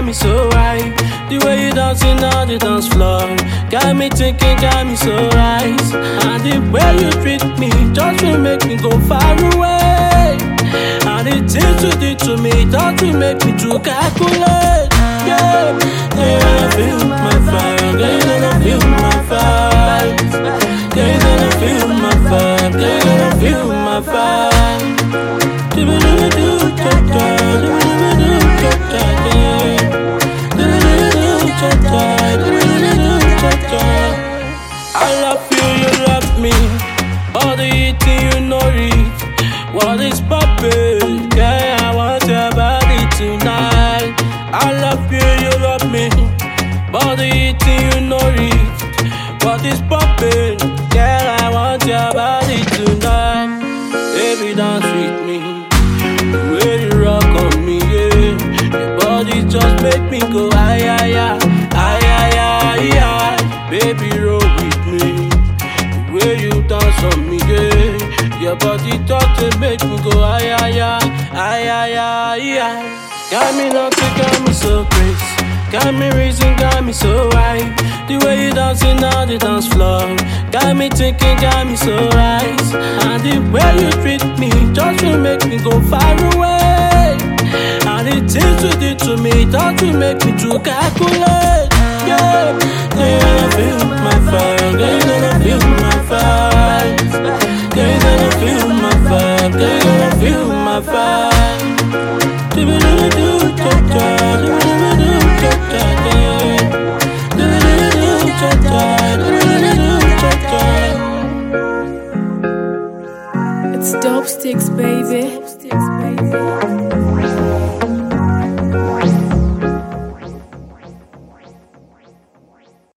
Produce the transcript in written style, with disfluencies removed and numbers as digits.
me so right. The way you dancing on the dance floor got me thinking, got me so right. And the way you treat me just will make me go far away. And the things you did to me just will make me to calculate. Yeah, you gonna feel my vibe, yeah, you gonna feel my vibe, yeah, you gonna feel my vibe, yeah, you gonna feel my vibe. I love you, you love me. All the eating you know it. What is poppin'? Yeah, I want your body tonight. I love you, you love me. All the eating you know it. What is poppin'? Yeah, I want your body tonight. Baby, dance with me. The way you rock on me, yeah. Your body just make me go ay ay ay, ay ay ay ay. Baby, roll with me. The way you dance on me, yeah. Your body talk to make me go ay ay ay, ay ay ay ay. Got me naughty, got me so crazy. Got me reason, got me so right. The way you dancing on the dance floor got me thinking, got me so right. And the way you treat me just will make me go far away. And the things you did to me just will make me to calculate. Yeah, you gonna feel my vibe, yeah, you gonna feel my vibe, yeah, you gonna feel my vibe, yeah, you gonna feel my vibe. It's Dope Sticks, baby.